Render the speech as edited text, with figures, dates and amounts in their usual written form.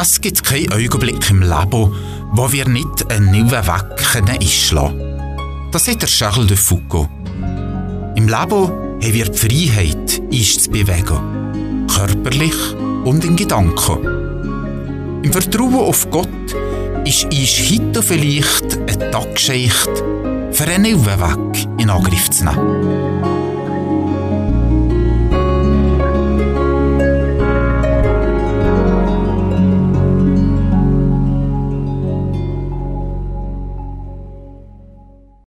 Es gibt keinen Augenblick im Leben, wo wir nicht einen neuen Weg einschlagen können. Das sagt der Charles de Foucault. Im Leben haben wir die Freiheit, uns zu bewegen. Körperlich und in Gedanken. Im Vertrauen auf Gott ist uns heute vielleicht ein Tag geschenkt, für einen neuen Weg in Angriff zu nehmen.